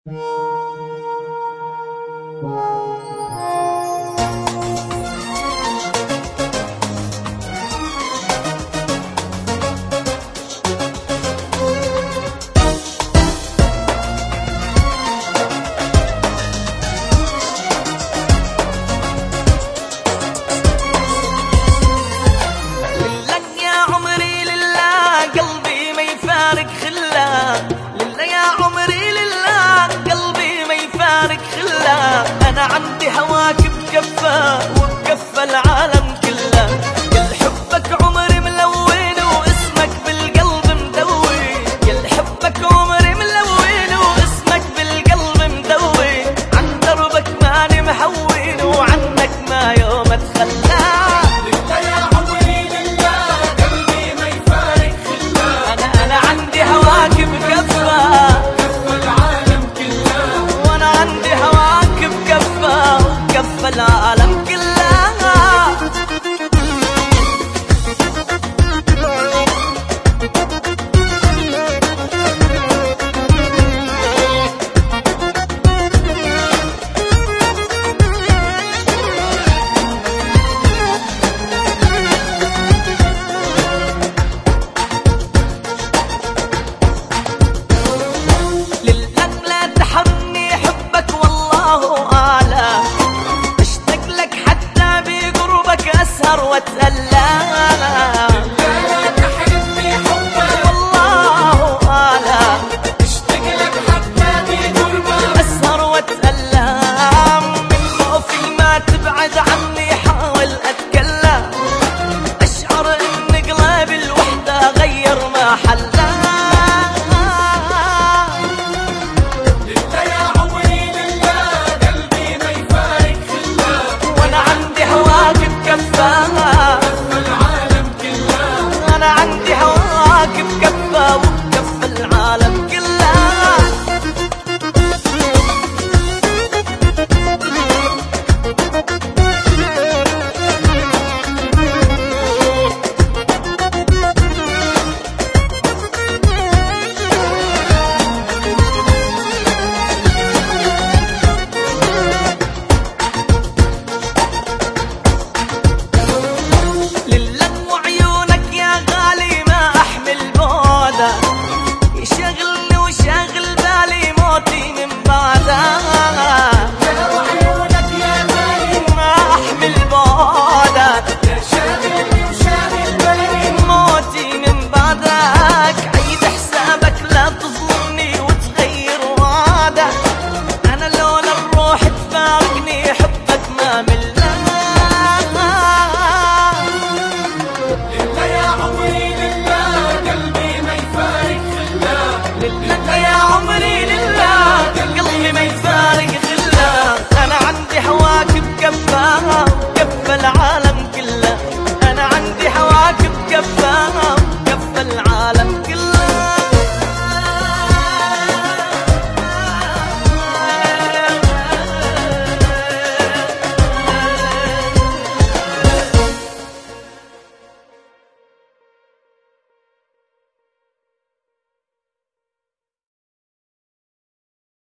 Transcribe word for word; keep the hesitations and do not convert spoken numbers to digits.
أنا عندي هواك بكفة وبكفة العالم كله، يا حبك عمري ملون واسمك بالقلب مدوي، يا حبك عمري ملون واسمك بالقلب مدوي، عن دربك ماني محوين وعنك ما يوم اتخلى. لله يا عمري لله قلبي ما يفارق خلاه، أنا أنا عندي هواك بكفة كفة العالم كله، وأنا عندي هواك بكفة وبكفة العالم كله. أسهر واتألى لا تحرمني حبك والله أعلى، اشتاق لك حتى بقربك، أسهر واتألى من خوفي ما تبعد عني، حاول أتكلم أشعر إن قلبي الوحدة غير ما حلاه. لله يا عمري لله قلبي ما يفارق خلاه، وأنا عندي هواك بكفة العالم كله، أنا عندي هواك بكفة وبكفة العالم كله. يشغلني وشاغل بالي موتي من بعدك، يا وعيونك يا غالي ما أحمل بعدك، يا شاغلني وشاغل بالي، موتي من بعدك. عيد حسابك لا تظلمني وتغير وعدك، أنا لولا الروح تفارقني حبك ما ملاه. لله يا عمري لله قلبي ما يفارق خلاه، لله يا عمري لله قلبي ما يفارق خلاه، أنا عندي هواك بكفة وبكفة العالم كله، أنا عندي هواك بكفة